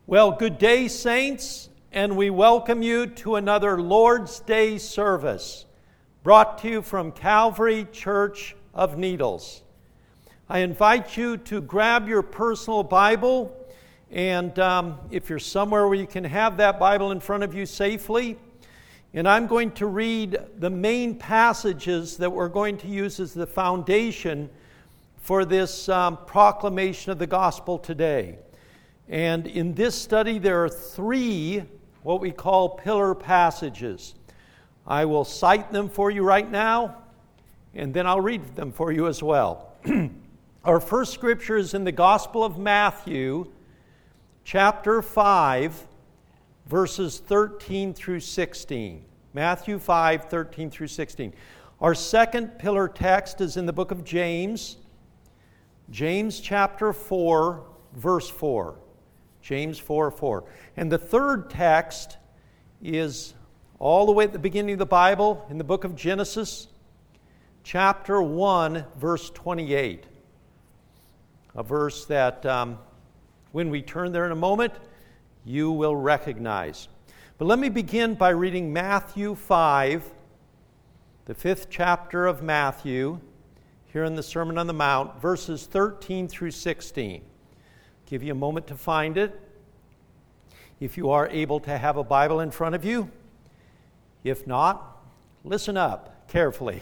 Well, good day, saints, and we welcome you to another Lord's Day service brought to you from Calvary Church of Needles. I invite you to grab your personal Bible, and if you're somewhere where you can have that Bible in front of you safely, and I'm going to read the main passages that we're going to use as the foundation for this proclamation of the gospel today. And in this study, there are three what we call pillar passages. I will cite them for you right now, and then I'll read them for you as well. Our first scripture is in the Gospel of Matthew, chapter 5, verses 13 through 16. Matthew 5, 13 through 16. Our second pillar text is in the book of James, James chapter 4, verse 4. James 4:4. And the third text is all the way at the beginning of the Bible in the book of Genesis, chapter 1, verse 28. A verse that when we turn there in a moment, you will recognize. But let me begin by reading Matthew 5, the 5th chapter of Matthew, here in the Sermon on the Mount, verses 13 through 16. Give you a moment to find it. If you are able to have a Bible in front of you. If not, listen up carefully.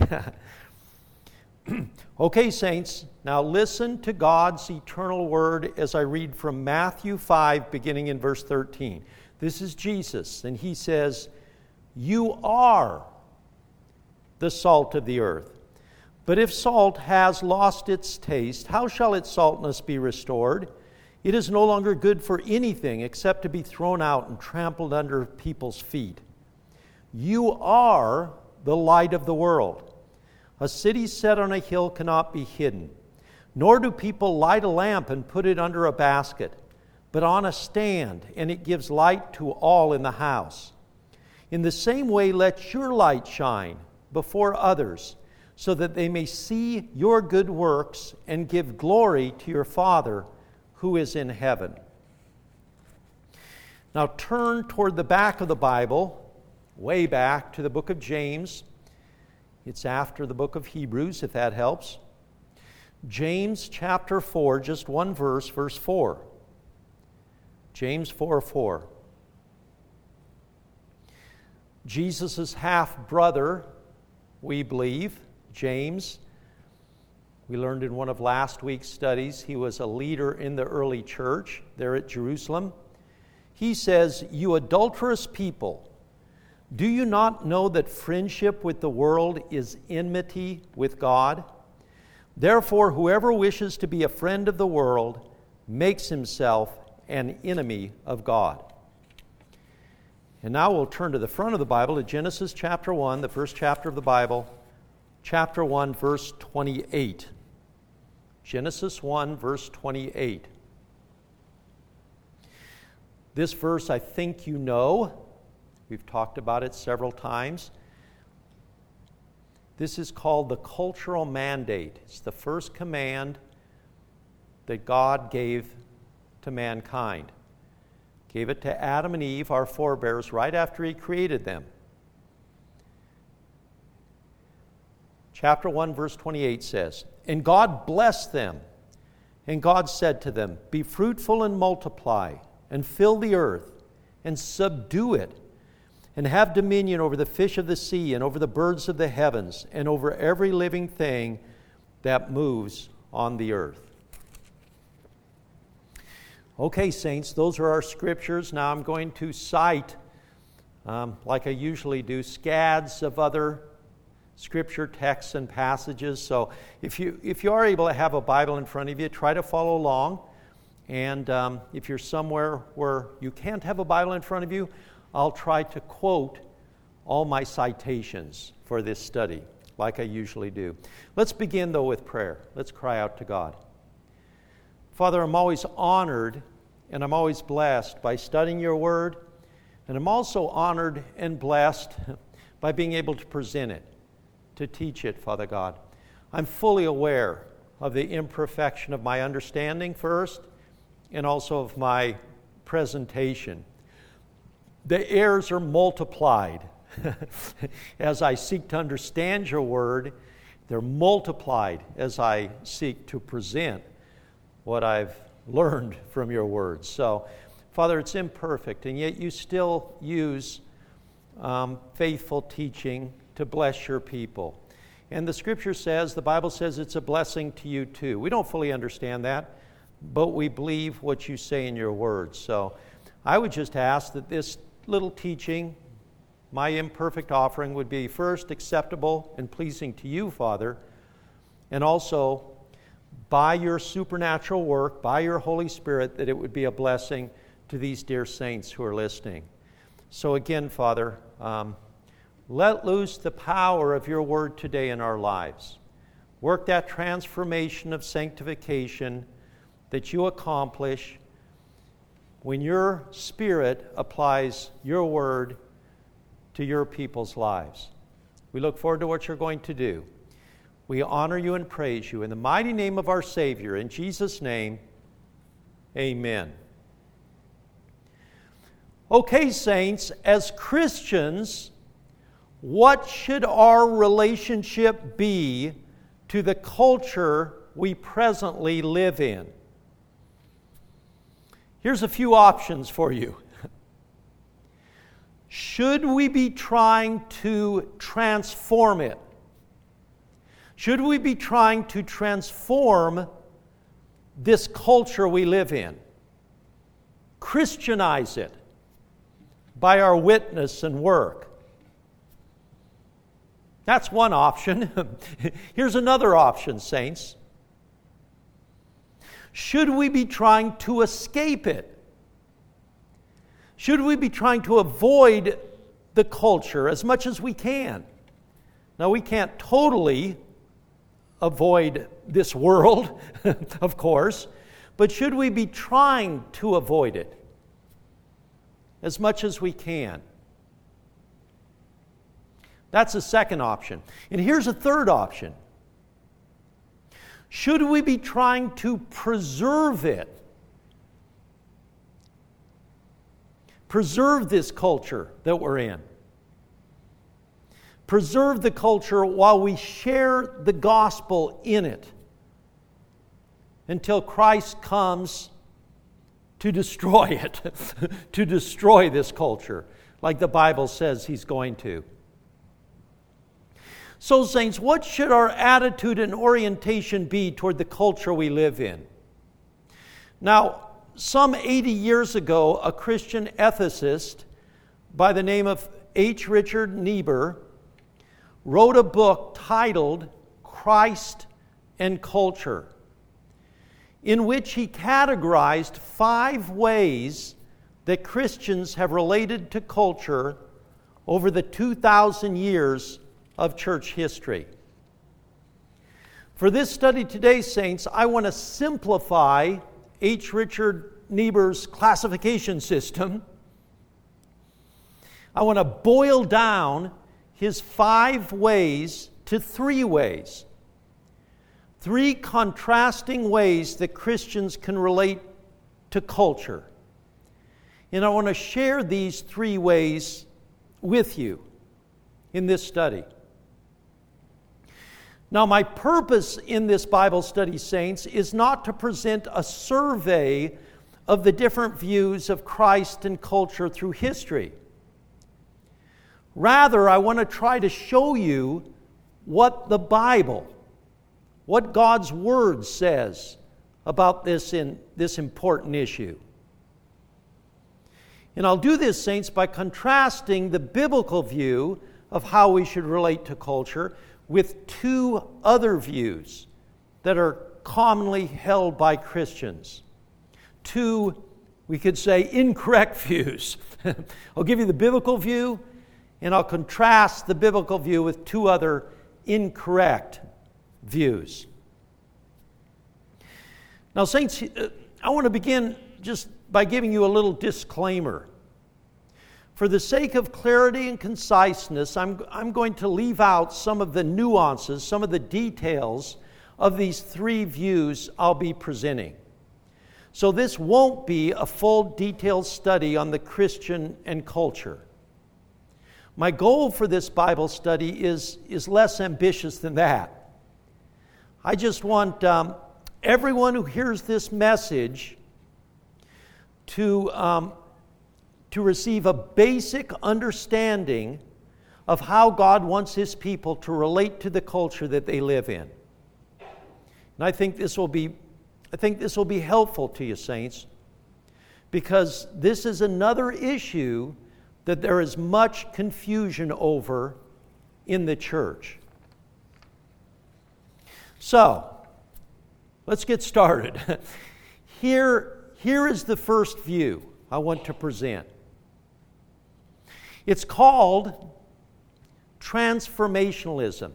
Okay, saints, now listen to God's eternal word as I read from Matthew 5, beginning in verse 13. This is Jesus, and he says, "You are the salt of the earth. But if salt has lost its taste, how shall its saltness be restored? It is no longer good for anything except to be thrown out and trampled under people's feet. You are the light of the world. A city set on a hill cannot be hidden, nor do people light a lamp and put it under a basket, but on a stand, and it gives light to all in the house. In the same way, let your light shine before others, so that they may see your good works and give glory to your Father who is in heaven." Now turn toward the back of the Bible, way back to the book of James. It's after the book of Hebrews, if that helps. James chapter 4, just one verse, verse 4. James 4:4. Jesus' half-brother, we believe, James. We learned in one of last week's studies, he was a leader in the early church there at Jerusalem. He says, "You adulterous people, do you not know that friendship with the world is enmity with God? Therefore, whoever wishes to be a friend of the world makes himself an enemy of God." And now we'll turn to the front of the Bible, to Genesis chapter 1, the first chapter of the Bible, chapter 1, verse 28. Genesis 1, verse 28. This verse I think you know. We've talked about it several times. This is called the cultural mandate. It's the first command that God gave to mankind. Gave it to Adam and Eve, our forebears, right after he created them. Chapter 1, verse 28 says, "And God blessed them, and God said to them, 'Be fruitful and multiply, and fill the earth, and subdue it, and have dominion over the fish of the sea, and over the birds of the heavens, and over every living thing that moves on the earth.'" Okay, saints, those are our scriptures. Now I'm going to cite, like I usually do, scads of other Scripture texts and passages. So if you are able to have a Bible in front of you, try to follow along. And if you're somewhere where you can't have a Bible in front of you, I'll try to quote all my citations for this study, like I usually do. Let's begin, though, with prayer. Let's cry out to God. Father, I'm always honored and I'm always blessed by studying your word, and I'm also honored and blessed by being able to present it, to teach it, Father God. I'm fully aware of the imperfection of my understanding first, and also of my presentation. The errors are multiplied. As I seek to understand your word, they're multiplied as I seek to present what I've learned from your words. So, Father, it's imperfect, and yet you still use faithful teaching to bless your people. And the Scripture says, the Bible says it's a blessing to you too. We don't fully understand that, but we believe what you say in your words. So I would just ask that this little teaching, my imperfect offering, would be first acceptable and pleasing to you, Father, and also by your supernatural work, by your Holy Spirit, that it would be a blessing to these dear saints who are listening. So again, Father, let loose the power of your word today in our lives. Work that transformation of sanctification that you accomplish when your Spirit applies your word to your people's lives. We look forward to what you're going to do. We honor you and praise you. In the mighty name of our Savior, in Jesus' name, amen. Okay, saints, as Christians, what should our relationship be to the culture we presently live in? Here's a few options for you. Should we be trying to transform it? Should we be trying to transform this culture we live in? Christianize it by our witness and work? That's one option. Here's another option, saints. Should we be trying to escape it? Should we be trying to avoid the culture as much as we can? Now, we can't totally avoid this world, of course, but should we be trying to avoid it as much as we can? That's the second option. And here's a third option. Should we be trying to preserve it? Preserve this culture that we're in. Preserve the culture while we share the gospel in it until Christ comes to destroy it, to destroy this culture, like the Bible says He's going to. So, saints, what should our attitude and orientation be toward the culture we live in? Now, some 80 years ago, a Christian ethicist by the name of H. Richard Niebuhr wrote a book titled Christ and Culture, in which he categorized 5 ways that Christians have related to culture over the 2,000 years of church history. For this study today, saints, I want to simplify H. Richard Niebuhr's classification system. I want to boil down his 5 ways to 3 ways. 3 contrasting ways that Christians can relate to culture. And I want to share these 3 ways with you in this study. Now, my purpose in this Bible study, saints, is not to present a survey of the different views of Christ and culture through history. Rather, I want to try to show you what the Bible, what God's Word says about this important issue. And I'll do this, saints, by contrasting the biblical view of how we should relate to culture with 2 other views that are commonly held by Christians. 2, we could say, incorrect views. I'll give you the biblical view, and I'll contrast the biblical view with 2 other incorrect views. Now, saints, I want to begin just by giving you a little disclaimer. For the sake of clarity and conciseness, I'm going to leave out some of the nuances, some of the details of these 3 views I'll be presenting. So this won't be a full detailed study on the Christian and culture. My goal for this Bible study is less ambitious than that. I just want everyone who hears this message to receive a basic understanding of how God wants His people to relate to the culture that they live in. And I think this will be helpful to you, saints, because this is another issue that there is much confusion over in the church. So, let's get started. Here is the first view I want to present. It's called transformationalism.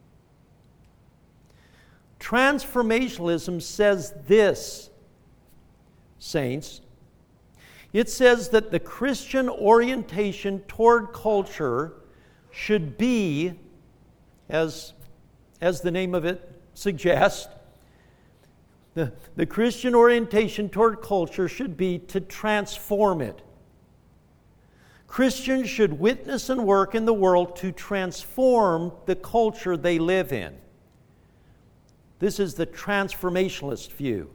Transformationalism says this, saints. It says that the Christian orientation toward culture should be, as the name of it suggests, the Christian orientation toward culture should be to transform it. Christians should witness and work in the world to transform the culture they live in. This is the transformationalist view.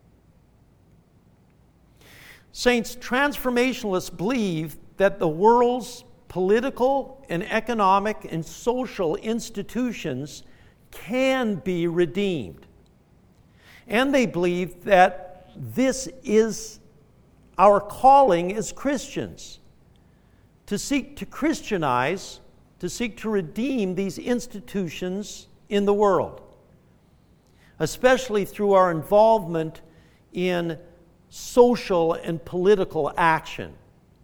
Saints, transformationalists believe that the world's political and economic and social institutions can be redeemed. And they believe that this is our calling as Christians, to seek to Christianize, to seek to redeem these institutions in the world, especially through our involvement in social and political action.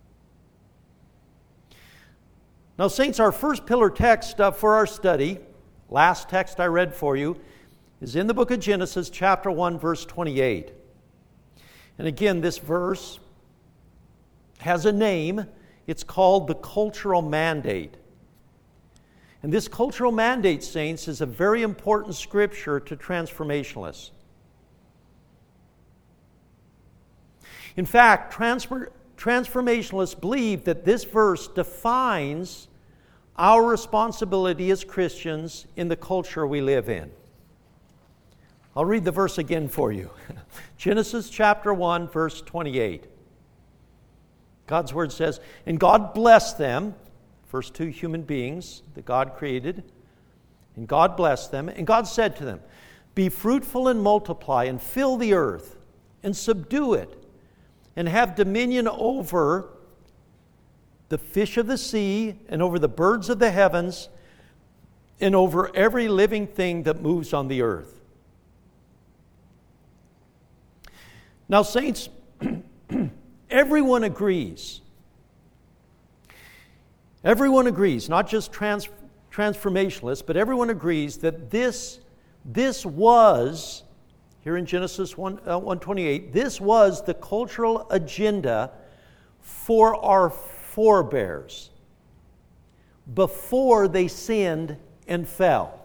Now, saints, our first pillar text for our study, last text I read for you, is in the book of Genesis, chapter 1, verse 28. And again, this verse has a name. It's called the cultural mandate. And this cultural mandate, saints, is a very important scripture to transformationalists. In fact, transformationalists believe that this verse defines our responsibility as Christians in the culture we live in. I'll read the verse again for you. Genesis chapter 1, verse 28. God's word says, "And God blessed them," first two human beings that God created, "and God blessed them, and God said to them, 'Be fruitful and multiply, and fill the earth, and subdue it, and have dominion over the fish of the sea, and over the birds of the heavens, and over every living thing that moves on the earth.'" Now, saints, everyone agrees. Everyone agrees, not just transformationalists, but everyone agrees that this was, here in Genesis 1:28, this was the cultural agenda for our forebears before they sinned and fell.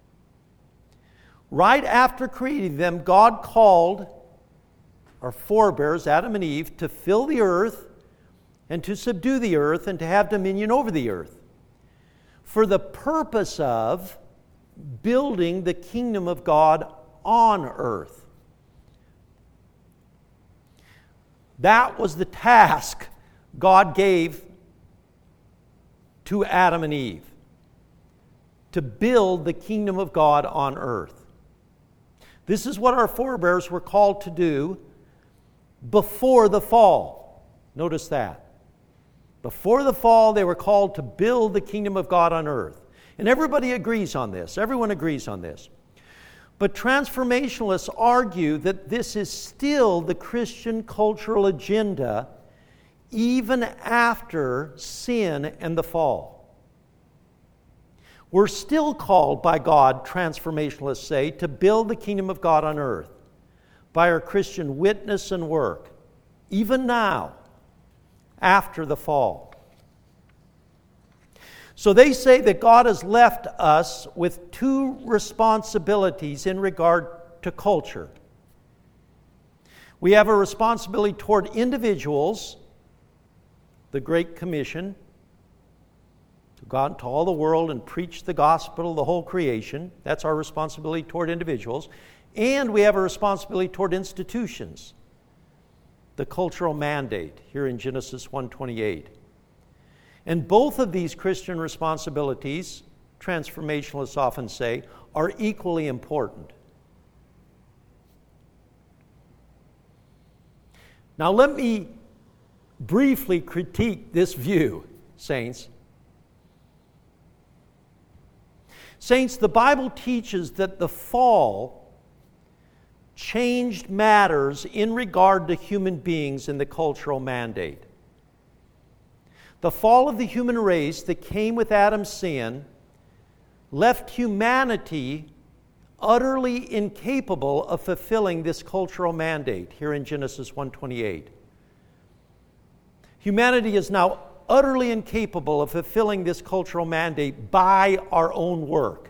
Right after creating them, God called our forebears, Adam and Eve, to fill the earth and to subdue the earth and to have dominion over the earth for the purpose of building the kingdom of God on earth. That was the task God gave to Adam and Eve, to build the kingdom of God on earth. This is what our forebears were called to do before the fall. Notice that. Before the fall, they were called to build the kingdom of God on earth. And everybody agrees on this. Everyone agrees on this. But transformationalists argue that this is still the Christian cultural agenda even after sin and the fall. We're still called by God, transformationalists say, to build the kingdom of God on earth by our Christian witness and work, even now, after the fall. So they say that God has left us with two responsibilities in regard to culture. We have a responsibility toward individuals, the Great Commission, to go out into all the world and preach the gospel to the whole creation. That's our responsibility toward individuals. And we have a responsibility toward institutions, the cultural mandate here in Genesis 1:28. And both of these Christian responsibilities, transformationalists often say, are equally important. Now let me briefly critique this view, saints. Saints, the Bible teaches that the fall changed matters in regard to human beings in the cultural mandate. The fall of the human race that came with Adam's sin left humanity utterly incapable of fulfilling this cultural mandate here in Genesis 1:28. Humanity is now utterly incapable of fulfilling this cultural mandate by our own work.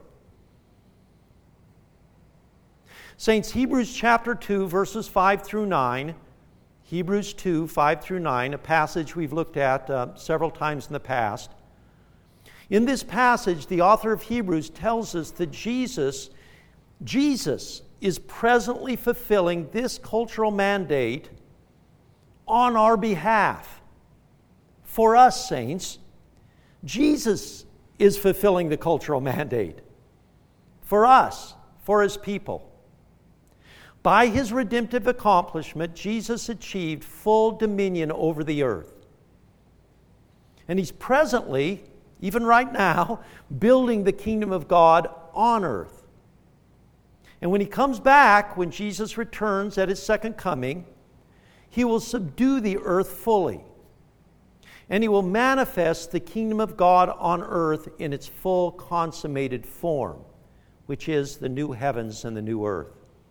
Saints, Hebrews chapter 2, verses 5 through 9, Hebrews 2, 5 through 9, a passage we've looked at several times in the past. In this passage, the author of Hebrews tells us that Jesus is presently fulfilling this cultural mandate on our behalf. For us, saints, Jesus is fulfilling the cultural mandate. For us, for His people. By His redemptive accomplishment, Jesus achieved full dominion over the earth. And He's presently, even right now, building the kingdom of God on earth. And when He comes back, when Jesus returns at His second coming, He will subdue the earth fully. And He will manifest the kingdom of God on earth in its full consummated form, which is the new heavens and the new earth.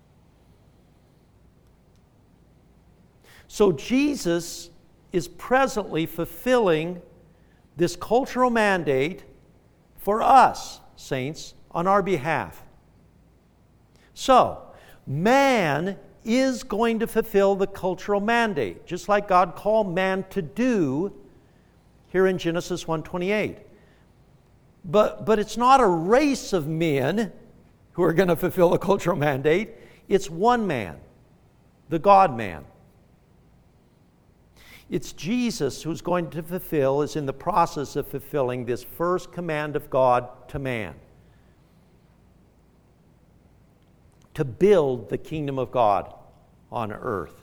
So Jesus is presently fulfilling this cultural mandate for us, saints, on our behalf. So, man is going to fulfill the cultural mandate, just like God called man to do here in Genesis 1:28. But it's not a race of men who are going to fulfill the cultural mandate. It's one man, the God-man. It's Jesus who's going to fulfill, is in the process of fulfilling this first command of God to man. To build the kingdom of God on earth.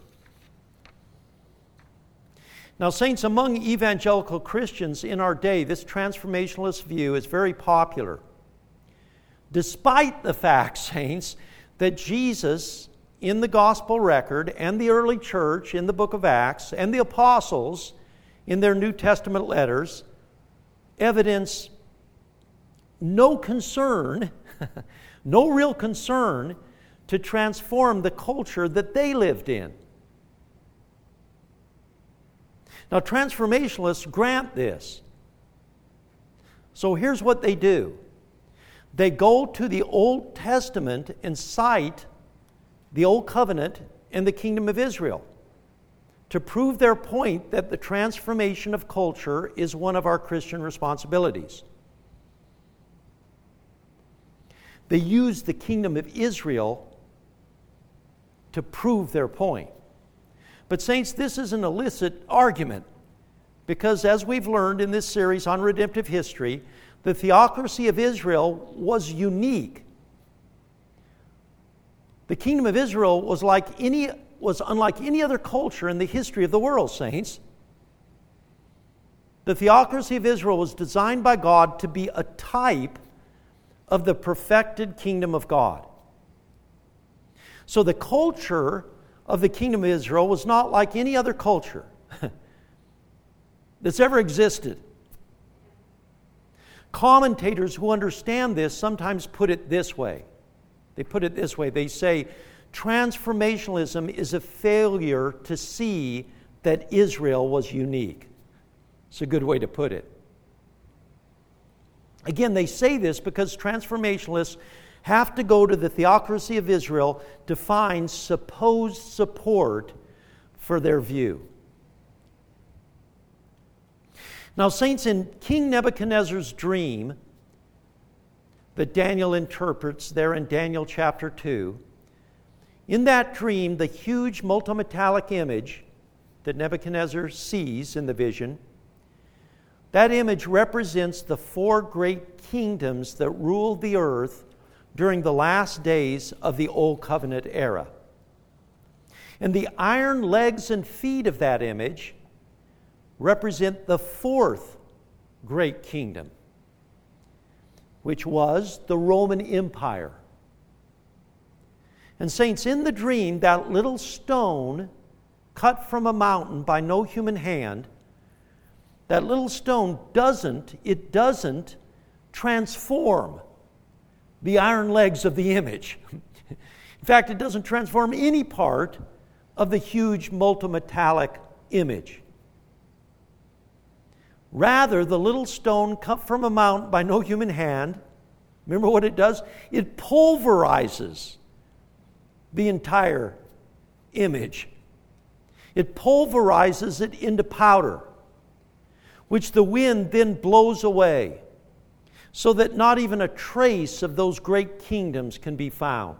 Now, saints, among evangelical Christians in our day, this transformationalist view is very popular. Despite the fact, saints, that Jesus, in the gospel record, and the early church in the book of Acts, and the apostles in their New Testament letters, evidence no concern, no real concern to transform the culture that they lived in. Now, transformationalists grant this. So here's what they do. They go to the Old Testament and cite the Old Covenant and the Kingdom of Israel to prove their point that the transformation of culture is one of our Christian responsibilities. They use the Kingdom of Israel to prove their point. But saints, this is an illicit argument because, as we've learned in this series on redemptive history, the theocracy of Israel was unique. The kingdom of Israel was unlike any other culture in the history of the world, saints. The theocracy of Israel was designed by God to be a type of the perfected kingdom of God. So the culture of the kingdom of Israel was not like any other culture that's ever existed. Commentators who understand this sometimes put it this way. They put it this way. They say, transformationalism is a failure to see that Israel was unique. It's a good way to put it. Again, they say this because transformationalists have to go to the theocracy of Israel to find supposed support for their view. Now, saints, in King Nebuchadnezzar's dream that Daniel interprets there in Daniel chapter 2, in that dream, the huge multimetallic image that Nebuchadnezzar sees in the vision, that image represents the 4 great kingdoms that ruled the earth during the last days of the Old Covenant era. And the iron legs and feet of that image represent the 4th great kingdom, which was the Roman Empire. And saints, in the dream, that little stone cut from a mountain by no human hand, that little stone doesn't transform the iron legs of the image. In fact, it doesn't transform any part of the huge multimetallic image. Rather, the little stone cut from a mountain by no human hand, remember what it does? It pulverizes the entire image. It pulverizes it into powder, which the wind then blows away, so that not even a trace of those great kingdoms can be found.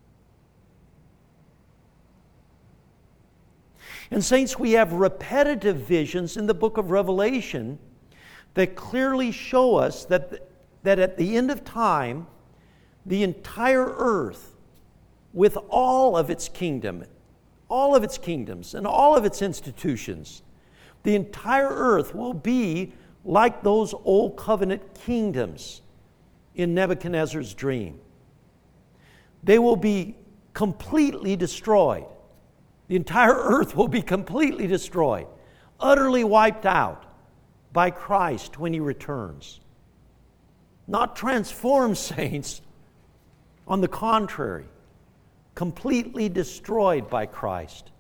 And saints, we have repetitive visions in the book of Revelation that clearly show us that at the end of time, the entire earth, with all of its kingdoms and all of its institutions, the entire earth will be like those old covenant kingdoms in Nebuchadnezzar's dream. They will be completely destroyed. The entire earth will be completely destroyed, utterly wiped out by Christ when He returns. Not transformed, saints. On the contrary, completely destroyed by Christ.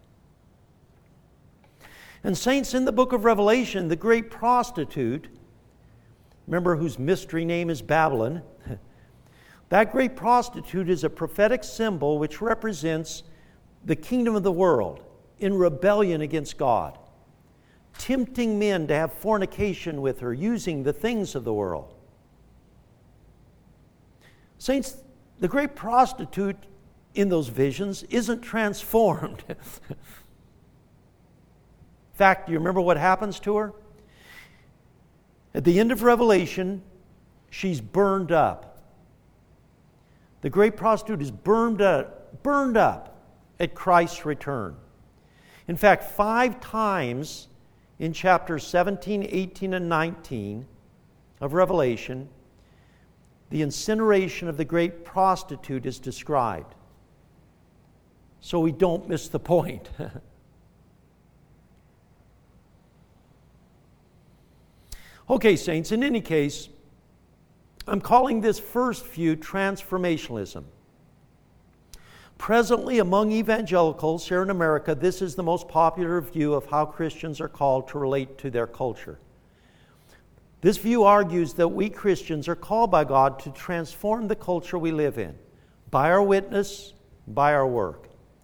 And saints, in the book of Revelation, the great prostitute, remember whose mystery name is Babylon, that great prostitute is a prophetic symbol which represents the kingdom of the world in rebellion against God, tempting men to have fornication with her, using the things of the world. Saints, the great prostitute in those visions isn't transformed. In fact, do you remember what happens to her? At the end of Revelation, she's burned up. The great prostitute is burned up at Christ's return. In fact, 5 times in chapters 17, 18, and 19 of Revelation, the incineration of the great prostitute is described. So we don't miss the point. Okay, saints, in any case, I'm calling this first view transformationalism. Presently, among evangelicals here in America, this is the most popular view of how Christians are called to relate to their culture. This view argues that we Christians are called by God to transform the culture we live in, by our witness, by our work.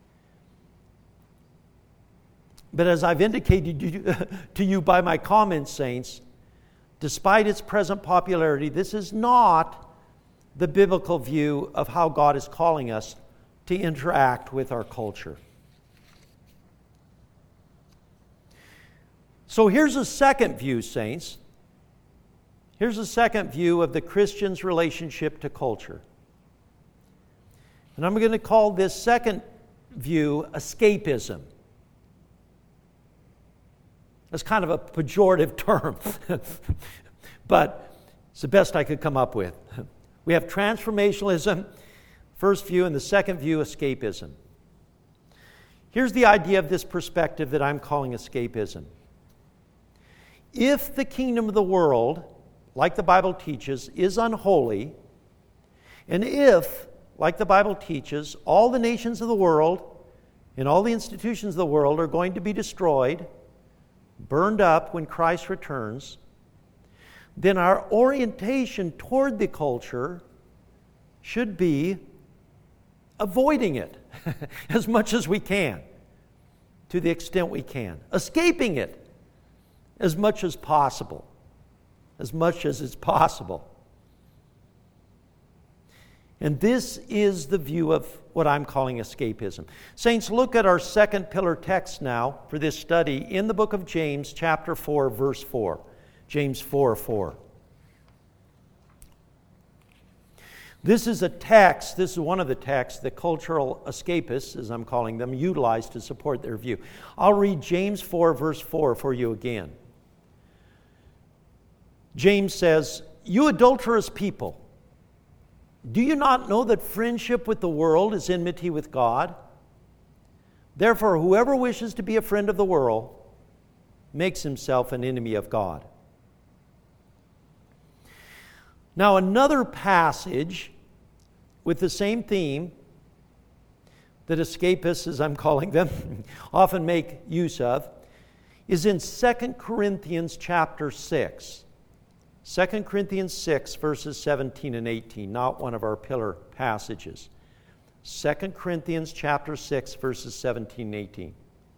But as I've indicated to you by my comments, saints, despite its present popularity, this is not the biblical view of how God is calling us to interact with our culture. So here's a second view, saints. Here's a second view of the Christian's relationship to culture. And I'm going to call this second view escapism. That's kind of a pejorative term, but it's the best I could come up with. We have transformationalism, first view, and the second view, escapism. Here's the idea of this perspective that I'm calling escapism. If the kingdom of the world, like the Bible teaches, is unholy, and if, like the Bible teaches, all the nations of the world and all the institutions of the world are going to be destroyed, burned up when Christ returns, then our orientation toward the culture should be avoiding it as much as we can. to the extent we can, escaping it as much as possible, as much as it's possible. And this is the view of what I'm calling escapism. Saints, look at our second pillar text now for this study in the book of James, chapter 4, verse 4. James 4:4. This is a text, this is one of the texts that cultural escapists, as I'm calling them, utilize to support their view. I'll read James 4, verse 4 for you again. James says, "You adulterous people, do you not know that friendship with the world is enmity with God? Therefore, whoever wishes to be a friend of the world makes himself an enemy of God." Now, another passage with the same theme that escapists, as I'm calling them, often make use of, is in 2 Corinthians chapter 6. 2 Corinthians 6, verses 17 and 18, not one of our pillar passages. 2 Corinthians chapter 6, verses 17 and 18.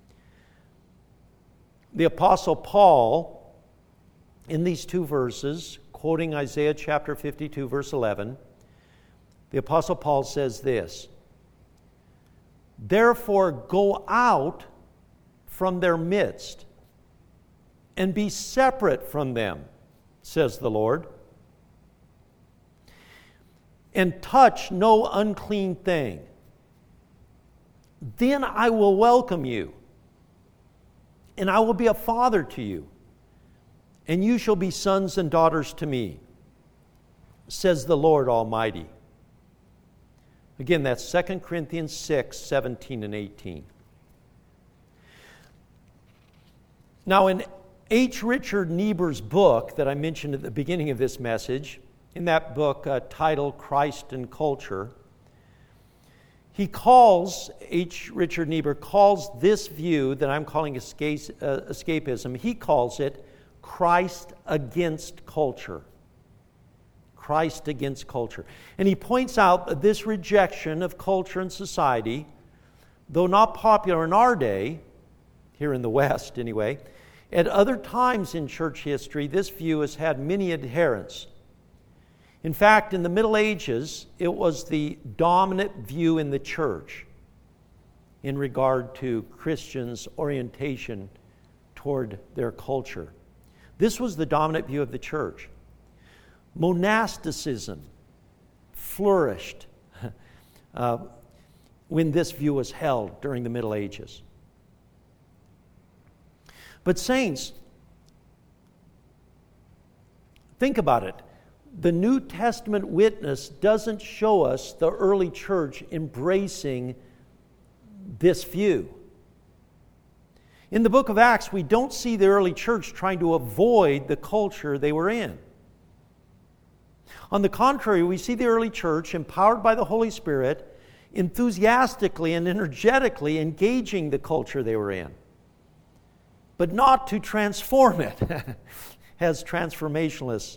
The Apostle Paul, in these two verses, quoting Isaiah chapter 52, verse 11, the Apostle Paul says this, "Therefore go out from their midst and be separate from them, says the Lord, and touch no unclean thing. Then I will welcome you, and I will be a father to you, and you shall be sons and daughters to me, says the Lord Almighty." Again, that's 2 Corinthians 6, 17 and 18. Now, in H. Richard Niebuhr's book that I mentioned at the beginning of this message, in that book titled Christ and Culture, H. Richard Niebuhr calls this view that I'm calling escapism, he calls it Christ against culture. Christ against culture. And he points out that this rejection of culture and society, though not popular in our day, here in the West anyway, at other times in church history, this view has had many adherents. In fact, in the Middle Ages, it was the dominant view in the church in regard to Christians' orientation toward their culture. This was the dominant view of the church. Monasticism flourished when this view was held during the Middle Ages. But saints, think about it. The New Testament witness doesn't show us the early church embracing this view. In the book of Acts, we don't see the early church trying to avoid the culture they were in. On the contrary, we see the early church, empowered by the Holy Spirit, enthusiastically and energetically engaging the culture they were in, but not to transform it, as transformationalists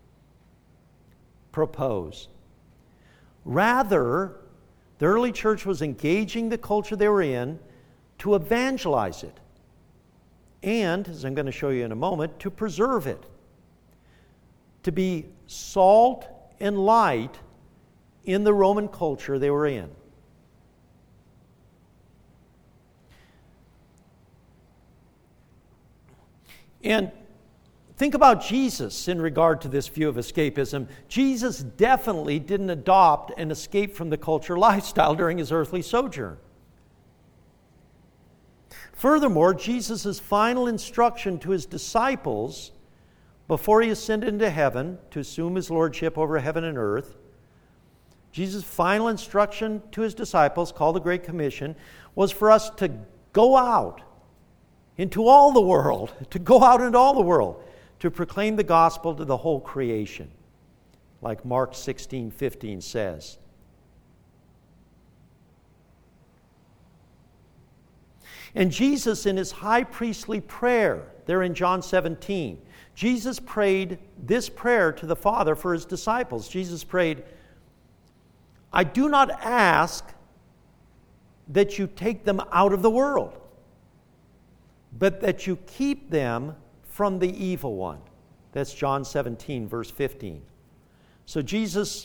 propose. Rather, the early church was engaging the culture they were in to evangelize it, and, as I'm going to show you in a moment, to preserve it, to be salt and light in the Roman culture they were in. And think about Jesus in regard to this view of escapism. Jesus definitely didn't adopt an escape from the culture lifestyle during his earthly sojourn. Furthermore, Jesus' final instruction to his disciples before he ascended into heaven to assume his lordship over heaven and earth, Jesus' final instruction to his disciples, called the Great Commission, was for us to go out into all the world, to proclaim the gospel to the whole creation, like Mark 16:15 says. And Jesus, in his high priestly prayer, there in John 17, Jesus prayed this prayer to the Father for his disciples. Jesus prayed, "I do not ask that you take them out of the world, but that you keep them from the evil one. That's John 17, verse 15. So Jesus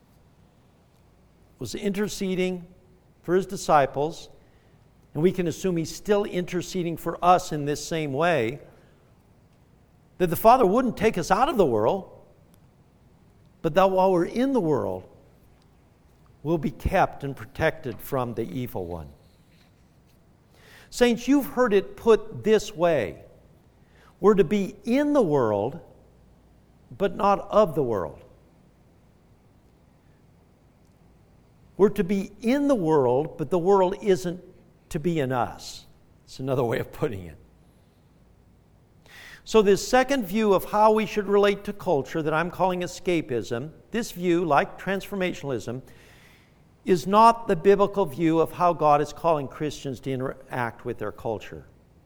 was interceding for his disciples, and we can assume he's still interceding for us in this same way, that the Father wouldn't take us out of the world, but that while we're in the world, we'll be kept and protected from the evil one. Saints, you've heard it put this way. We're to be in the world, but not of the world. We're to be in the world, but the world isn't to be in us. It's another way of putting it. So this second view of how we should relate to culture that I'm calling escapism, this view, like transformationalism, is not the biblical view of how God is calling Christians to interact with their culture.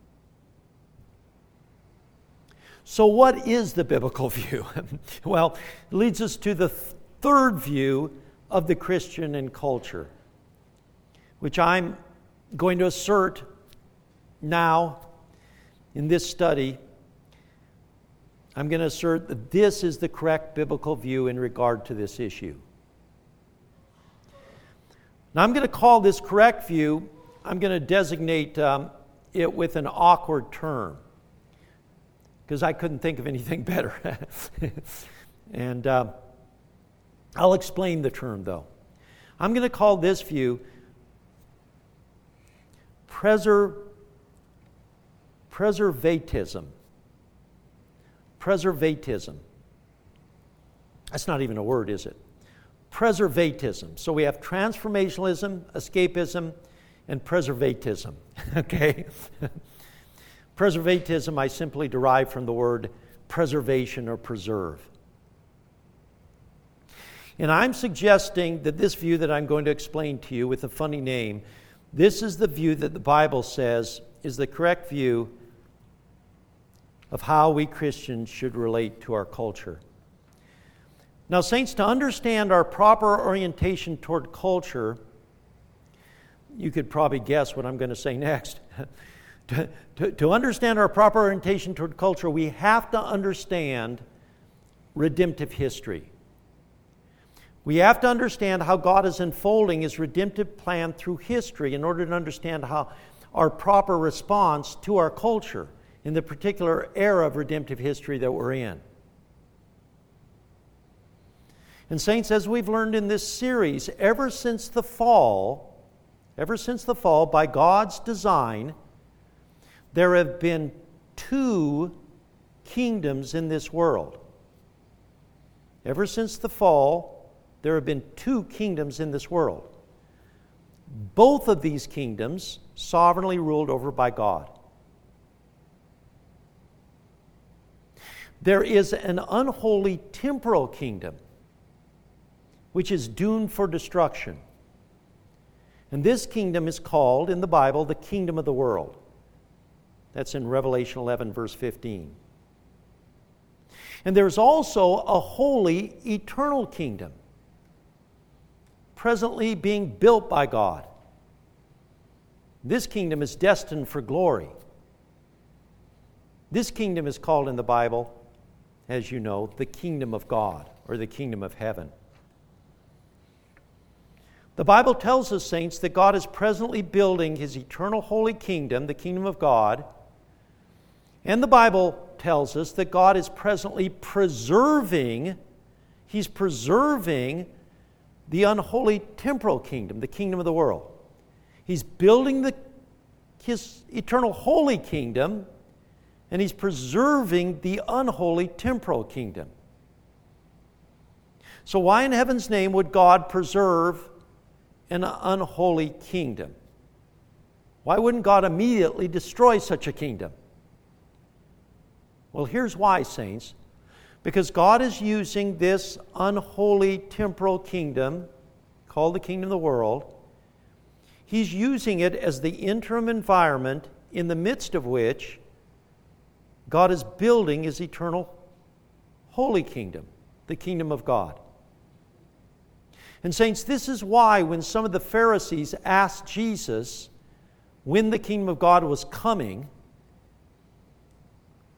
So what is the biblical view? Well, it leads us to the third view of the Christian and culture, which I'm going to assert now in this study. I'm going to assert that this is the correct biblical view in regard to this issue. Now, I'm going to call this correct view, I'm going to designate it with an awkward term, because I couldn't think of anything better. And I'll explain the term, though. I'm going to call this view preservatism. Preservatism. That's not even a word, is it? Preservatism. So we have transformationalism, escapism, and preservatism. Okay? Preservatism I simply derive from the word preservation or preserve. And I'm suggesting that this view that I'm going to explain to you with a funny name, this is the view that the Bible says is the correct view of how we Christians should relate to our culture. Now, saints, to understand our proper orientation toward culture, you could probably guess what I'm going to say next. To understand our proper orientation toward culture, we have to understand redemptive history. We have to understand how God is unfolding His redemptive plan through history in order to understand how our proper response to our culture in the particular era of redemptive history that we're in. And saints, as we've learned in this series, ever since the fall, by God's design, there have been two kingdoms in this world. Ever since the fall, there have been two kingdoms in this world. Both of these kingdoms sovereignly ruled over by God. There is an unholy temporal kingdom which is doomed for destruction. And this kingdom is called in the Bible the kingdom of the world. That's in Revelation 11, verse 15. And there's also a holy eternal kingdom presently being built by God. This kingdom is destined for glory. This kingdom is called in the Bible, as you know, the kingdom of God or the kingdom of heaven. The Bible tells us, saints, that God is presently building His eternal holy kingdom, the kingdom of God. And the Bible tells us that God is presently preserving the unholy temporal kingdom, the kingdom of the world. He's building His eternal holy kingdom, and He's preserving the unholy temporal kingdom. So why in heaven's name would God preserve an unholy kingdom? Why wouldn't God immediately destroy such a kingdom? Well, here's why, saints. Because God is using this unholy temporal kingdom, called the kingdom of the world, He's using it as the interim environment in the midst of which God is building His eternal holy kingdom, the kingdom of God. And saints, this is why when some of the Pharisees asked Jesus when the kingdom of God was coming,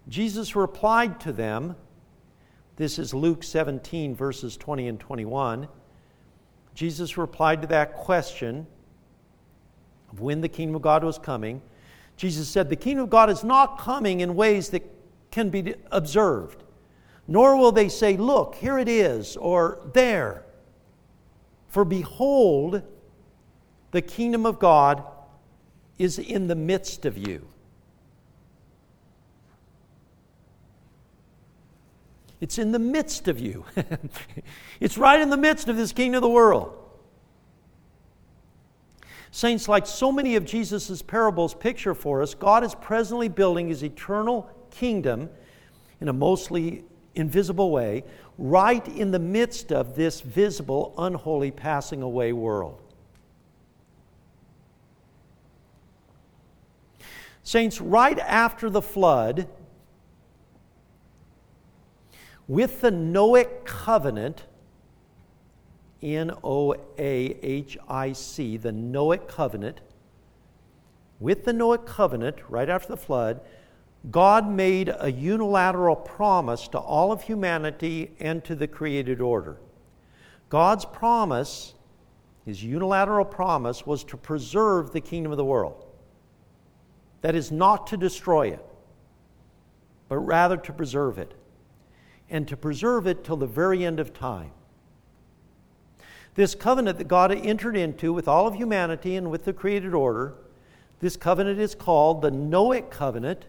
Jesus replied to them, this is Luke 17, verses 20 and 21. Jesus replied to that question of when the kingdom of God was coming. Jesus said, the kingdom of God is not coming in ways that can be observed, nor will they say, look, here it is, or there. For behold, the kingdom of God is in the midst of you. It's in the midst of you. It's right in the midst of this kingdom of the world. Saints, like so many of Jesus' parables picture for us, God is presently building His eternal kingdom in a mostly invisible way, right in the midst of this visible, unholy, passing away world. Saints, right after the flood, with the Noahic covenant, Noahic, the Noahic covenant, with the Noahic covenant, right after the flood, God made a unilateral promise to all of humanity and to the created order. God's promise, His unilateral promise, was to preserve the kingdom of the world. That is, not to destroy it, but rather to preserve it. And to preserve it till the very end of time. This covenant that God entered into with all of humanity and with the created order, this covenant is called the Noahic covenant,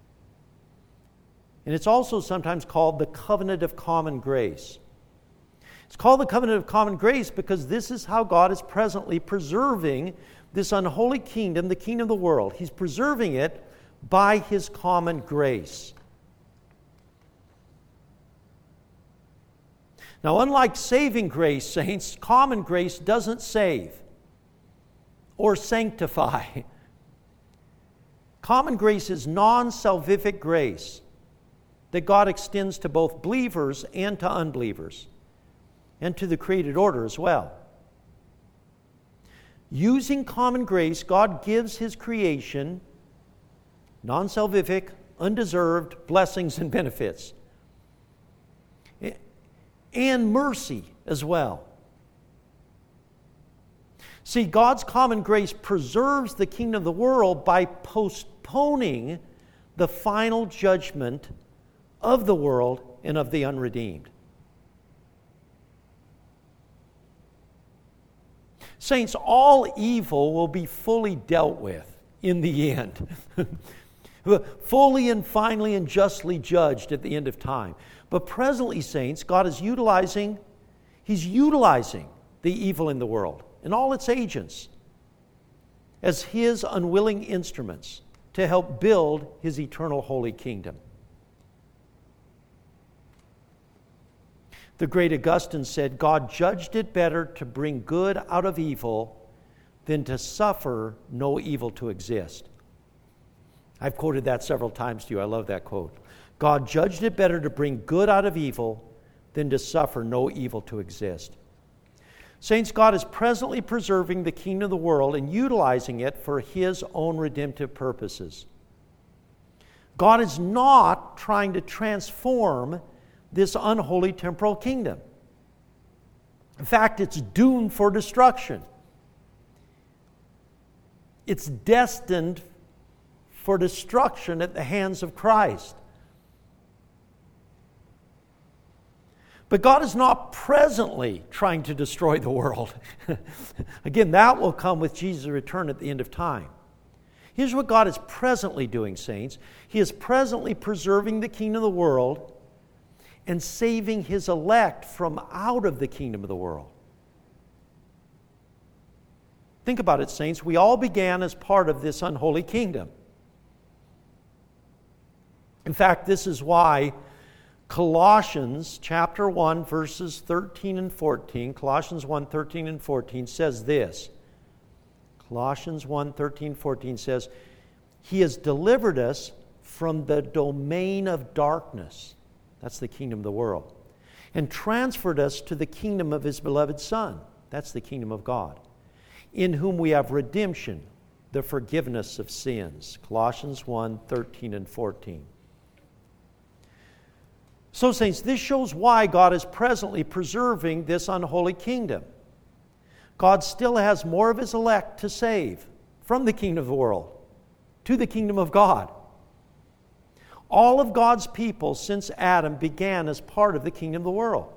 and it's also sometimes called the covenant of common grace. It's called the covenant of common grace because this is how God is presently preserving this unholy kingdom, the kingdom of the world. He's preserving it by His common grace. Now, unlike saving grace, saints, common grace doesn't save or sanctify. Common grace is non-salvific grace that God extends to both believers and to unbelievers, and to the created order as well. Using common grace, God gives His creation non-salvific, undeserved blessings and benefits, and mercy as well. See, God's common grace preserves the kingdom of the world by postponing the final judgment of the world and of the unredeemed. Saints, all evil will be fully dealt with in the end. Fully and finally and justly judged at the end of time. But presently, saints, God is utilizing the evil in the world and all its agents as His unwilling instruments to help build His eternal holy kingdom. The great Augustine said, God judged it better to bring good out of evil than to suffer no evil to exist. I've quoted that several times to you. I love that quote. God judged it better to bring good out of evil than to suffer no evil to exist. Saints, God is presently preserving the kingdom of the world and utilizing it for His own redemptive purposes. God is not trying to transform this unholy temporal kingdom. In fact, it's doomed for destruction. It's destined for destruction at the hands of Christ. But God is not presently trying to destroy the world. Again, that will come with Jesus' return at the end of time. Here's what God is presently doing, saints. He is presently preserving the kingdom of the world and saving His elect from out of the kingdom of the world. Think about it, saints. We all began as part of this unholy kingdom. In fact, this is why Colossians chapter 1, verses 13 and 14, Colossians 1, 13 and 14 says this. Colossians 1, 13, 14 says, He has delivered us from the domain of darkness, that's the kingdom of the world, and transferred us to the kingdom of His beloved Son, that's the kingdom of God, in whom we have redemption, the forgiveness of sins. Colossians 1, 13 and 14. So, saints, this shows why God is presently preserving this unholy kingdom. God still has more of His elect to save from the kingdom of the world to the kingdom of God. All of God's people since Adam began as part of the kingdom of the world.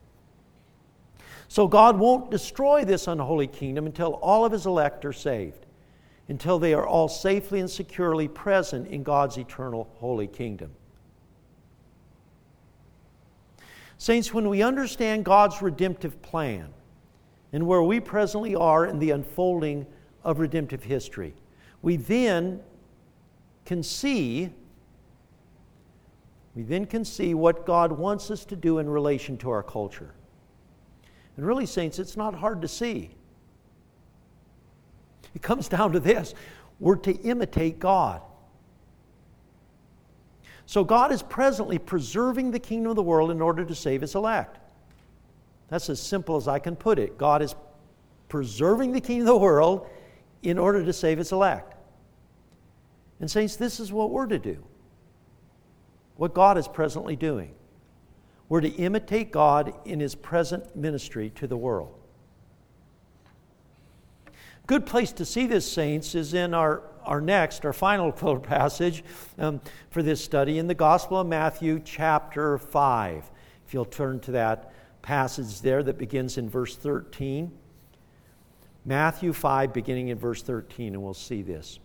So God won't destroy this unholy kingdom until all of His elect are saved, until they are all safely and securely present in God's eternal holy kingdom. Saints, when we understand God's redemptive plan and where we presently are in the unfolding of redemptive history, we then can see what God wants us to do in relation to our culture. And really, saints, it's not hard to see. It comes down to this: we're to imitate God. So God is presently preserving the kingdom of the world in order to save His elect. That's as simple as I can put it. God is preserving the kingdom of the world in order to save His elect. And saints, this is what we're to do. What God is presently doing. We're to imitate God in His present ministry to the world. Good place to see this, saints, is in our final passage for this study in the Gospel of Matthew chapter 5. If you'll turn to that passage there that begins in verse 13. Matthew 5 beginning in verse 13, and we'll see this.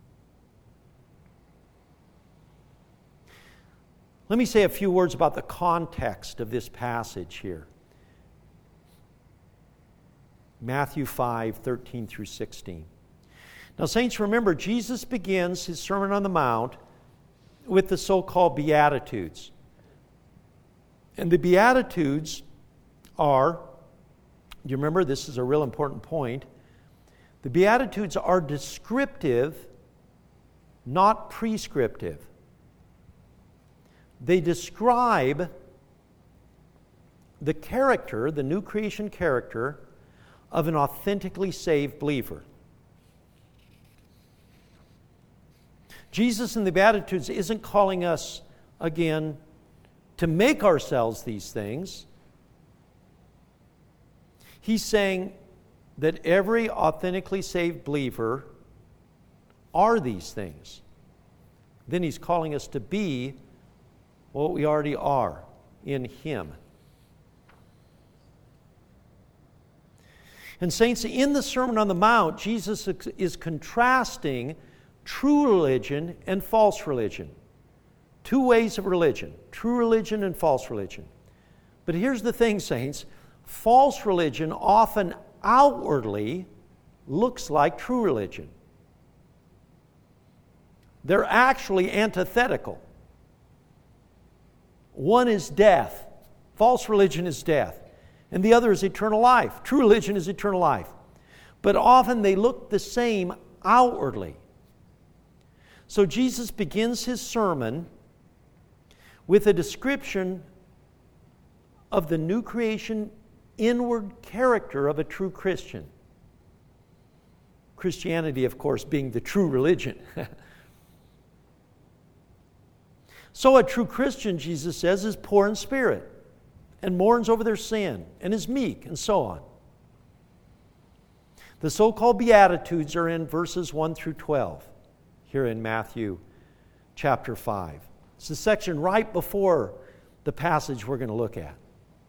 Let me say a few words about the context of this passage here. Matthew 5, 13 through 16. Now, saints, remember, Jesus begins His Sermon on the Mount with the so-called Beatitudes. And the Beatitudes are, do you remember, this is a real important point, the Beatitudes are descriptive, not prescriptive. They describe the character, the new creation character, of an authentically saved believer. Jesus in the Beatitudes isn't calling us, again, to make ourselves these things. He's saying that every authentically saved believer are these things. Then He's calling us to be what we already are in Him. And saints, in the Sermon on the Mount, Jesus is contrasting true religion and false religion. Two ways of religion, true religion and false religion. But here's the thing, saints, false religion often outwardly looks like true religion. They're actually antithetical. One is death. False religion is death. And the other is eternal life. True religion is eternal life. But often they look the same outwardly. So Jesus begins His sermon with a description of the new creation inward character of a true Christian. Christianity, of course, being the true religion. So a true Christian, Jesus says, is poor in spirit and mourns over their sin and is meek and so on. The so-called Beatitudes are in verses 1 through 12 here in Matthew chapter 5. It's the section right before the passage we're going to look at.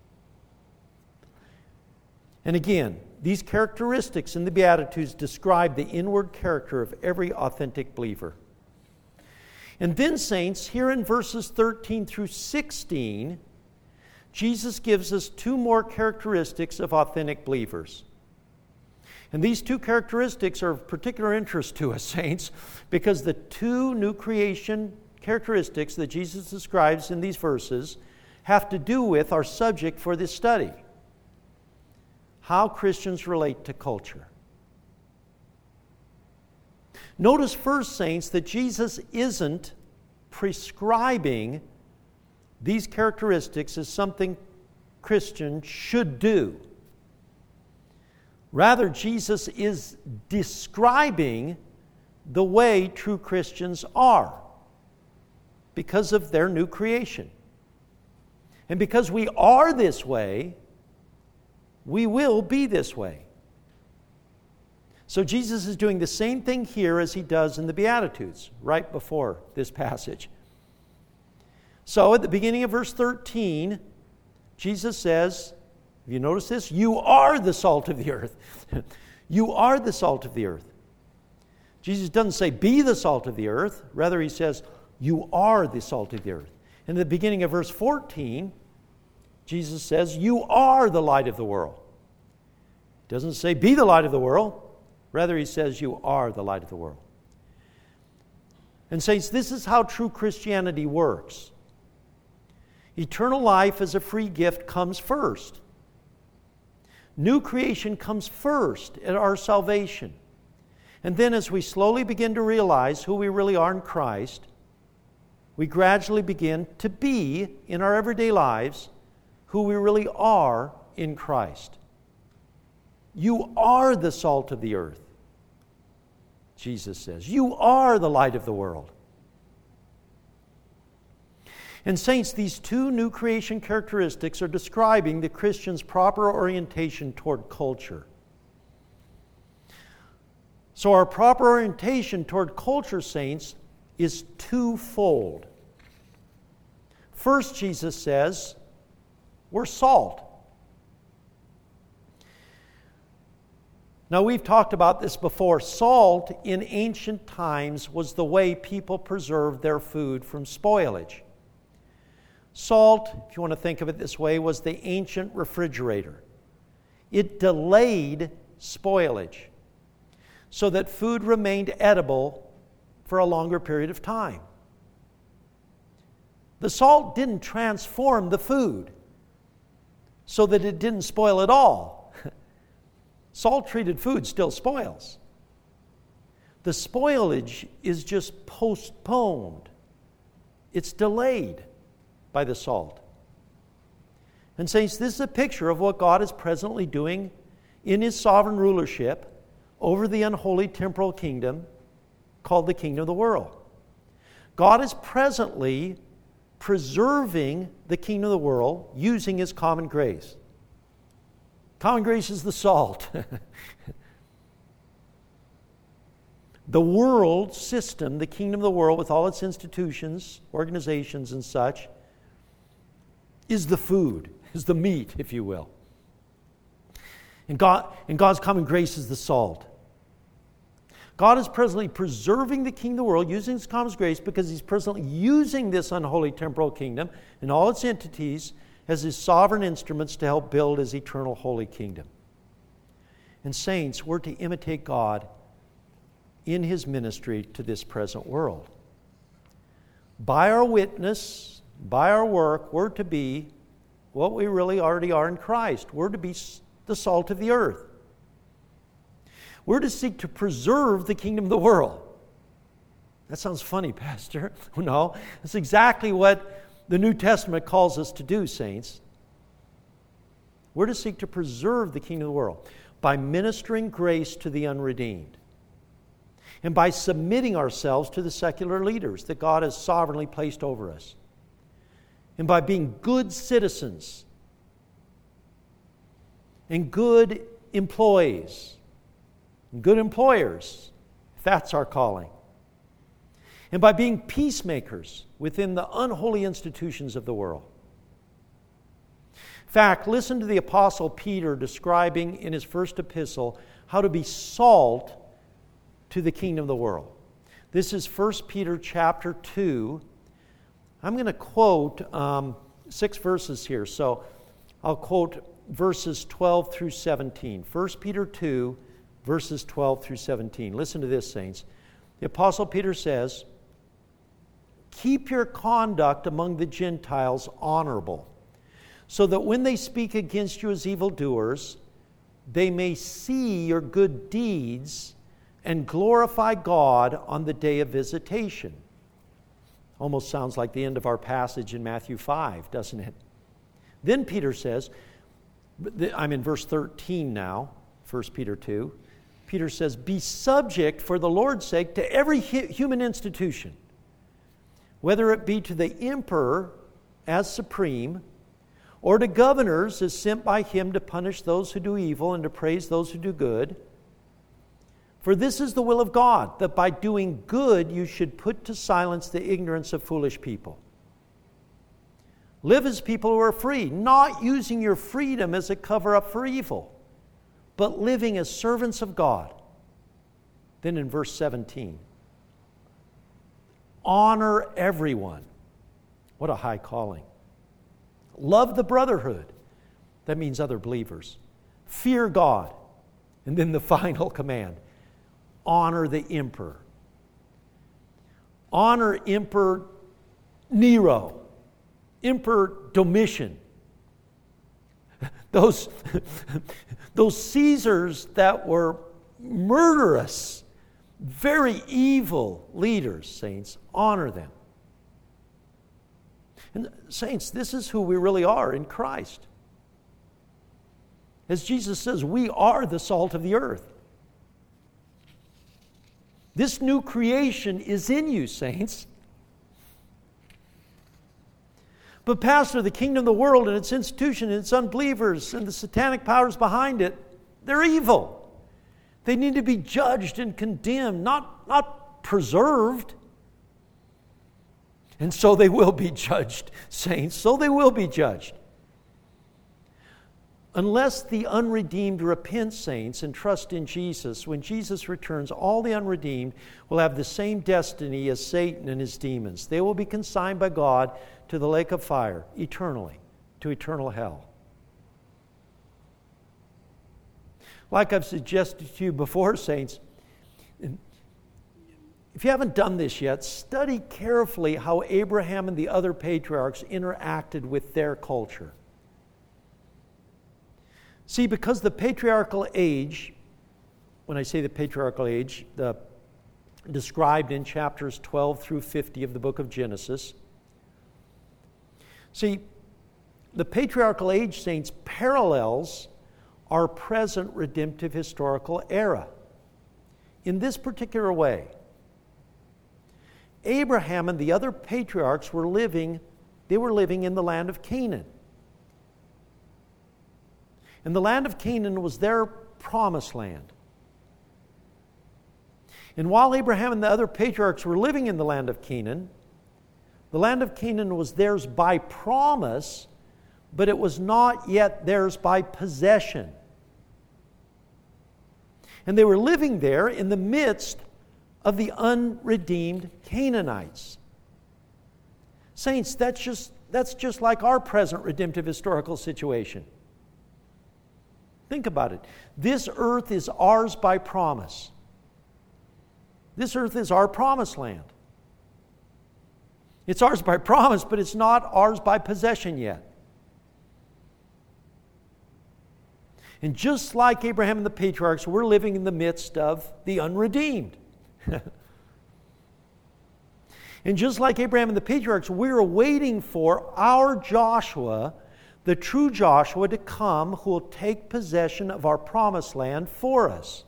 And again, these characteristics in the Beatitudes describe the inward character of every authentic believer. And then, saints, here in verses 13 through 16, Jesus gives us two more characteristics of authentic believers. And these two characteristics are of particular interest to us, saints, because the two new creation characteristics that Jesus describes in these verses have to do with our subject for this study: how Christians relate to culture. Notice first, saints, that Jesus isn't prescribing these characteristics as something Christians should do. Rather, Jesus is describing the way true Christians are because of their new creation. And because we are this way, we will be this way. So Jesus is doing the same thing here as he does in the Beatitudes, right before this passage. So at the beginning of verse 13, Jesus says, have you noticed this? You are the salt of the earth. You are the salt of the earth. Jesus doesn't say, be the salt of the earth. Rather, he says, you are the salt of the earth. And at the beginning of verse 14, Jesus says, you are the light of the world. He doesn't say, be the light of the world. Rather, he says, you are the light of the world. And saints, this is how true Christianity works. Eternal life as a free gift comes first. New creation comes first at our salvation. And then as we slowly begin to realize who we really are in Christ, we gradually begin to be, in our everyday lives, who we really are in Christ. You are the salt of the earth, Jesus says. You are the light of the world. And saints, these two new creation characteristics are describing the Christian's proper orientation toward culture. So our proper orientation toward culture, saints, is twofold. First, Jesus says, we're salt. Now, we've talked about this before. Salt in ancient times was the way people preserved their food from spoilage. Salt, if you want to think of it this way, was the ancient refrigerator. It delayed spoilage so that food remained edible for a longer period of time. The salt didn't transform the food so that it didn't spoil at all. Salt-treated food still spoils. The spoilage is just postponed. It's delayed by the salt. And saints, this is a picture of what God is presently doing in His sovereign rulership over the unholy temporal kingdom called the kingdom of the world. God is presently preserving the kingdom of the world using His common grace. Common grace is the salt. The world system, the kingdom of the world with all its institutions, organizations and such, is the food, is the meat, if you will. And God's common grace is the salt. God is presently preserving the kingdom of the world using His common grace because He's presently using this unholy temporal kingdom and all its entities as His sovereign instruments to help build His eternal holy kingdom. And saints, we're to imitate God in His ministry to this present world. By our witness, by our work, we're to be what we really already are in Christ. We're to be the salt of the earth. We're to seek to preserve the kingdom of the world. That sounds funny, Pastor. No, that's exactly what the New Testament calls us to do, saints. We're to seek to preserve the kingdom of the world by ministering grace to the unredeemed and by submitting ourselves to the secular leaders that God has sovereignly placed over us and by being good citizens and good employees and good employers, if that's our calling. And by being peacemakers within the unholy institutions of the world. In fact, listen to the Apostle Peter describing in his first epistle how to be salt to the kingdom of the world. This is 1 Peter chapter 2. I'm going to quote 6 verses here. So I'll quote verses 12 through 17. 1 Peter 2, verses 12 through 17. Listen to this, saints. The Apostle Peter says, "Keep your conduct among the Gentiles honorable, so that when they speak against you as evildoers, they may see your good deeds and glorify God on the day of visitation." Almost sounds like the end of our passage in Matthew 5, doesn't it? Then Peter says, I'm in verse 13 now, 1 Peter 2. Peter says, "Be subject for the Lord's sake to every human institution, whether it be to the emperor as supreme, or to governors as sent by him to punish those who do evil and to praise those who do good. For this is the will of God, that by doing good you should put to silence the ignorance of foolish people. Live as people who are free, not using your freedom as a cover-up for evil, but living as servants of God. Then in verse 17, honor everyone. What a high calling. Love the brotherhood. That means other believers. Fear God. And then the final command, honor the emperor. Honor Emperor Nero, Emperor Domitian. Those Caesars that were murderous, very evil leaders, saints, honor them. And saints, this is who we really are in Christ. As Jesus says, we are the salt of the earth. This new creation is in you, saints. But Pastor, the kingdom of the world and its institution and its unbelievers and the satanic powers behind it, they're evil. They need to be judged and condemned, not preserved. And so they will be judged, saints. So they will be judged. Unless the unredeemed repent, saints, and trust in Jesus, when Jesus returns, all the unredeemed will have the same destiny as Satan and his demons. They will be consigned by God to the lake of fire eternally, to eternal hell. Like I've suggested to you before, saints, if you haven't done this yet, study carefully how Abraham and the other patriarchs interacted with their culture. See, because the patriarchal age, when I say the patriarchal age, described in chapters 12 through 50 of the book of Genesis, see, the patriarchal age, saints, parallels our present redemptive historical era. In this particular way, Abraham and the other patriarchs were living in the land of Canaan. And the land of Canaan was their promised land. And while Abraham and the other patriarchs were living in the land of Canaan was theirs by promise, but it was not yet theirs by possession. And they were living there in the midst of the unredeemed Canaanites. Saints, that's just like our present redemptive historical situation. Think about it. This earth is ours by promise. This earth is our promised land. It's ours by promise, but it's not ours by possession yet. And just like Abraham and the patriarchs, we're living in the midst of the unredeemed. And just like Abraham and the patriarchs, we're waiting for our Joshua, the true Joshua, to come who will take possession of our promised land for us.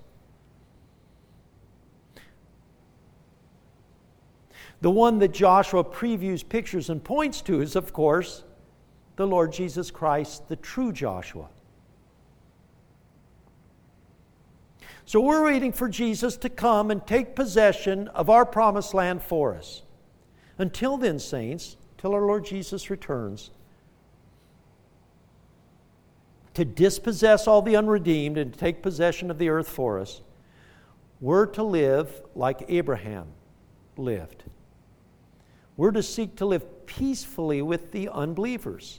The one that Joshua previews, pictures, and points to is, of course, the Lord Jesus Christ, the true Joshua. So we're waiting for Jesus to come and take possession of our promised land for us. Until then, saints, till our Lord Jesus returns, to dispossess all the unredeemed and to take possession of the earth for us, we're to live like Abraham lived. We're to seek to live peacefully with the unbelievers.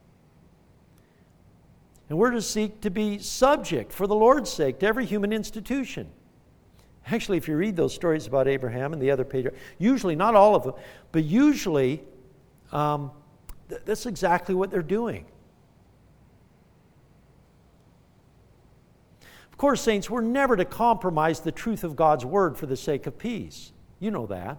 And we're to seek to be subject, for the Lord's sake, to every human institution. Actually, if you read those stories about Abraham and the other patriarchs, usually, not all of them, but usually, that's exactly what they're doing. Of course, saints, we're never to compromise the truth of God's Word for the sake of peace. You know that.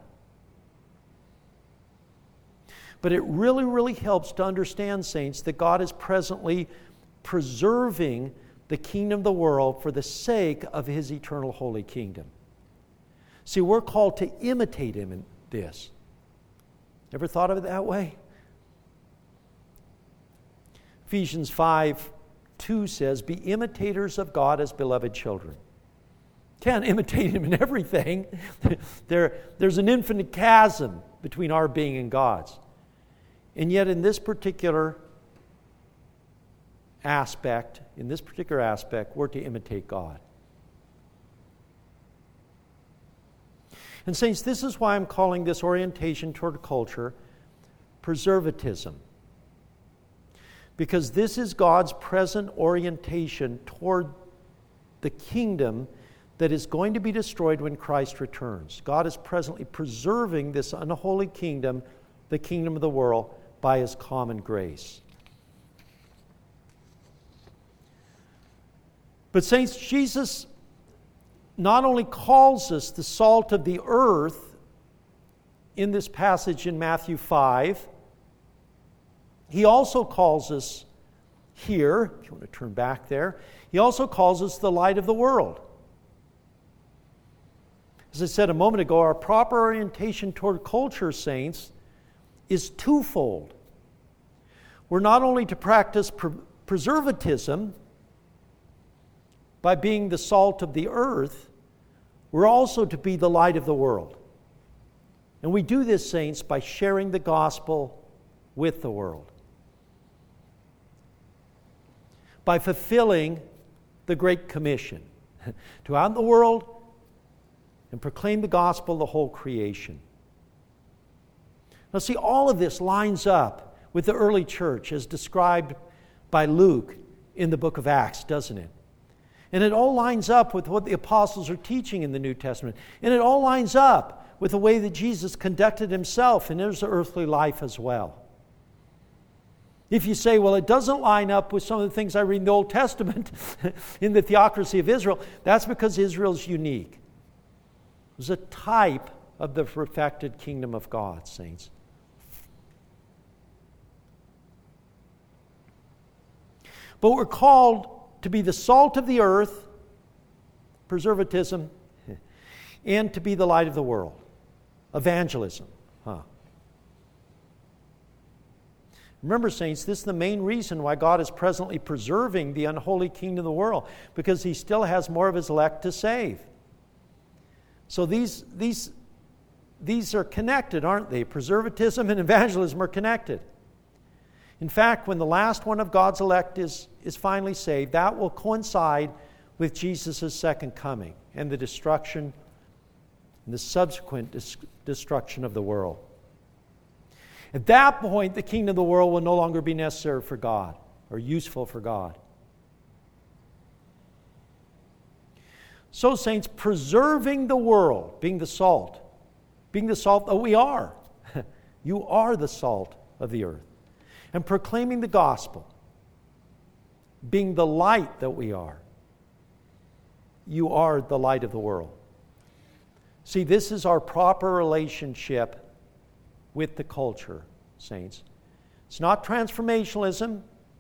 But it really, really helps to understand, saints, that God is presently preserving the kingdom of the world for the sake of His eternal holy kingdom. See, we're called to imitate Him in this. Ever thought of it that way? Ephesians 5:2 says, be imitators of God as beloved children. Can't imitate Him in everything. There's an infinite chasm between our being and God's. And yet in this particular aspect, we're to imitate God. And saints, this is why I'm calling this orientation toward culture preservatism. Because this is God's present orientation toward the kingdom that is going to be destroyed when Christ returns. God is presently preserving this unholy kingdom, the kingdom of the world, by His common grace. But saints, Jesus not only calls us the salt of the earth in this passage in Matthew 5, He also calls us here, if you want to turn back there, He also calls us the light of the world. As I said a moment ago, our proper orientation toward culture, saints, is twofold. We're not only to practice preservatism by being the salt of the earth, we're also to be the light of the world. And we do this, saints, by sharing the gospel with the world, by fulfilling the Great Commission to out in the world and proclaim the gospel to the whole creation. Now see, all of this lines up with the early church as described by Luke in the book of Acts, doesn't it? And it all lines up with what the apostles are teaching in the New Testament. And it all lines up with the way that Jesus conducted Himself in His earthly life as well. If you say, well, it doesn't line up with some of the things I read in the Old Testament in the theocracy of Israel, that's because Israel's unique. It was a type of the perfected kingdom of God, saints. But we're called to be the salt of the earth, preservatism, and to be the light of the world, evangelism. Remember, saints, this is the main reason why God is presently preserving the unholy kingdom of the world, because He still has more of His elect to save. So these are connected, aren't they? Preservatism and evangelism are connected. In fact, when the last one of God's elect is finally saved, that will coincide with Jesus' second coming and the destruction and the subsequent destruction of the world. At that point, the kingdom of the world will no longer be necessary for God or useful for God. So, saints, preserving the world, being the salt that we are. You are the salt of the earth. And proclaiming the gospel, being the light that we are. You are the light of the world. See, this is our proper relationship with the culture, saints. It's not transformationalism.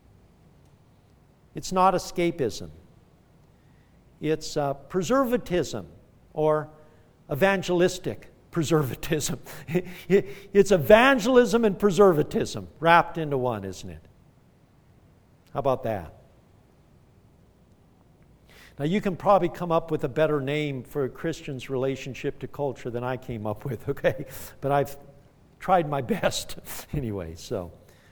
It's not escapism. It's preservatism or evangelistic preservatism. It's evangelism and preservatism wrapped into one, isn't it? How about that? Now, you can probably come up with a better name for a Christian's relationship to culture than I came up with, okay? But I've tried my best anyway, so.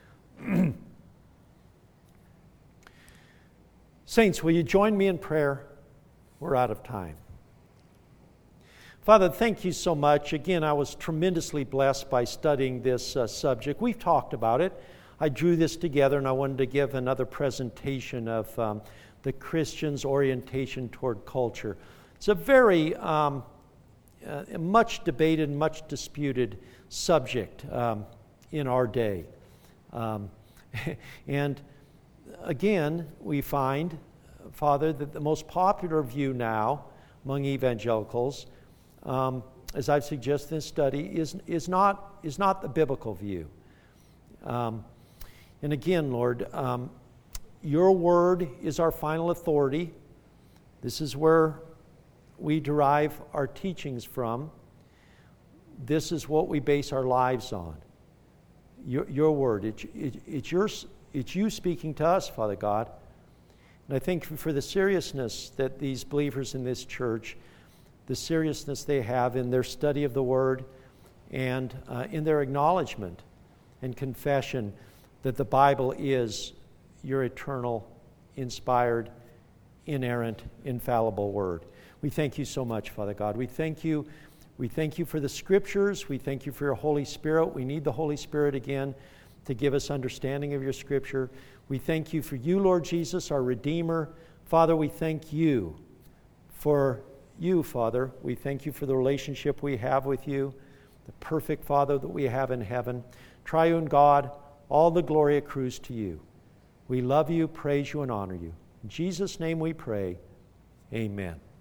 Saints, will you join me in prayer? We're out of time. Father, thank you so much. Again, I was tremendously blessed by studying this subject. We've talked about it. I drew this together and I wanted to give another presentation of the Christian's orientation toward culture. It's a very much debated, much disputed subject in our day. And again, we find, Father, that the most popular view now among evangelicals, as I've suggested in this study, is not the biblical view. And again, Lord, your word is our final authority. This is where we derive our teachings from. This is what we base our lives on. Your word. It's it's you speaking to us, Father God. And I think for the seriousness that these believers in this church, the seriousness they have in their study of the Word and in their acknowledgement and confession that the Bible is your eternal, inspired, inerrant, infallible Word. We thank you so much, Father God. We thank you for the Scriptures. We thank you for your Holy Spirit. We need the Holy Spirit again to give us understanding of your Scripture. We thank you for you, Lord Jesus, our Redeemer. Father, we thank you for you, Father. We thank you for the relationship we have with you, the perfect Father that we have in heaven. Triune God, all the glory accrues to you. We love you, praise you, and honor you. In Jesus' name we pray. Amen.